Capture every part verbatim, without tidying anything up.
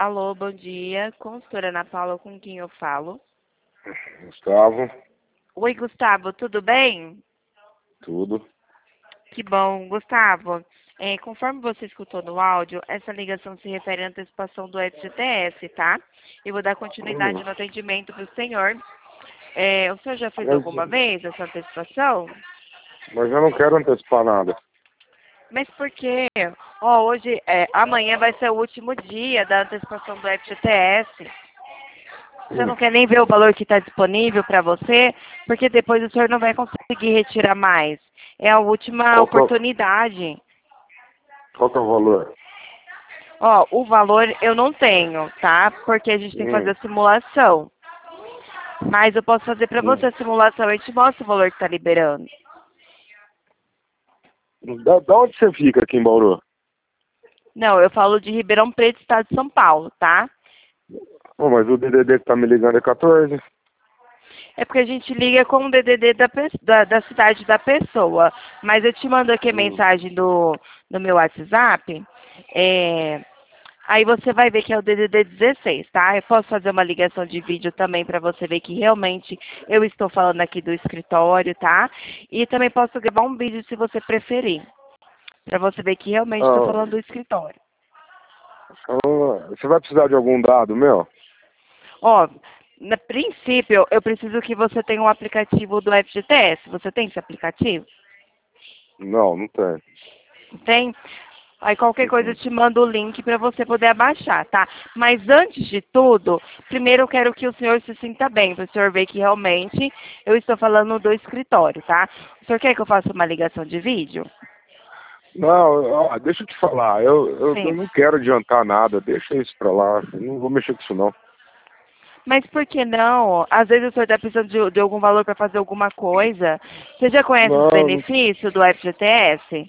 Alô, bom dia. Consultora Ana Paula, com quem eu falo? Gustavo, Oi, Gustavo, tudo bem? tudo. Que bom. Gustavo, é, conforme você escutou no áudio, essa ligação se refere à antecipação do F G T S, tá? Eu vou dar continuidade Hum, no atendimento do senhor. É, o senhor já fez Mas, alguma vez essa antecipação? mas eu não quero antecipar nada. Mas por quê? Ó, hoje, é, amanhã vai ser o último dia da antecipação do F G T S. Você Hum, não quer nem ver o valor que está disponível para você, porque depois o senhor não vai conseguir retirar mais. É a última Qual que é, o- oportunidade. qual que é o valor? Ó, o valor eu não tenho, tá? Porque a gente tem que fazer Hum, a simulação. Mas eu posso fazer para você hum. a simulação e te mostro o valor que está liberando. Da, da onde você fica aqui em Bauru? Não, eu falo de Ribeirão Preto, estado de São Paulo, tá? Oh, mas o D D D que tá me ligando é quatorze. É porque a gente liga com o D D D da, pe- da, da cidade da pessoa. Mas eu te mando aqui a Hum. mensagem do, do meu WhatsApp. É, aí você vai ver que é o D D D dezesseis, tá? Eu posso fazer uma ligação de vídeo também para você ver que realmente eu estou falando aqui do escritório, tá? E também posso gravar um vídeo se você preferir, para você ver que realmente estou Ah, falando do escritório. ah, você vai precisar de algum dado meu? Ó, no princípio, eu preciso que você tenha um aplicativo do F G T S. Você tem esse aplicativo? Não, não tem. Tem? Aí qualquer coisa eu Uhum. te mando o link para você poder abaixar, tá? Mas antes de tudo, primeiro eu quero que o senhor se sinta bem, para o senhor ver que realmente eu estou falando do escritório, tá? O senhor quer que eu faça uma ligação de vídeo? Não, ó, deixa eu te falar. Eu, eu, eu Sim. não quero adiantar nada. Deixa isso pra lá. Eu não vou mexer com isso, não. Mas por que não? Às vezes o senhor está precisando de, de algum valor para fazer alguma coisa. Você já conhece os Não, não- benefícios do F G T S?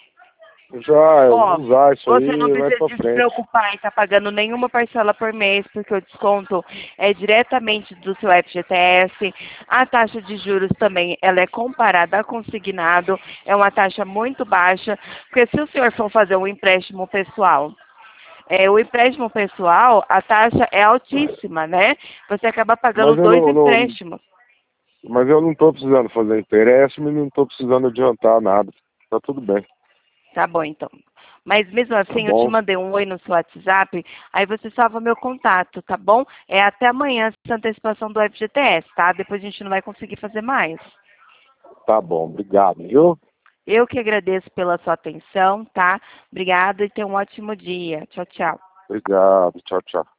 já, eu vou Ó, usar isso você não aí mais precisa pra de se frente. preocupar em estar pagando nenhuma parcela por mês, porque o desconto é diretamente do seu F G T S. A taxa de juros também, ela é comparada a consignado, é uma taxa muito baixa, porque se o senhor for fazer um empréstimo pessoal, é, o empréstimo pessoal, a taxa é altíssima, né? Você acaba pagando Mas eu dois não, não, empréstimos. mas eu não tô precisando fazer empréstimo e não tô precisando adiantar nada. Tá tudo bem. Tá bom, então. Mas mesmo Tá assim, eu te bom? mandei um oi no seu WhatsApp, aí você salva meu contato, tá bom? É até amanhã essa antecipação do F G T S, tá? Depois a gente não vai conseguir fazer mais. Tá bom, obrigado, viu? Eu que agradeço pela sua atenção, tá? Obrigada e tenha um ótimo dia. Tchau, tchau. Obrigado, tchau, tchau.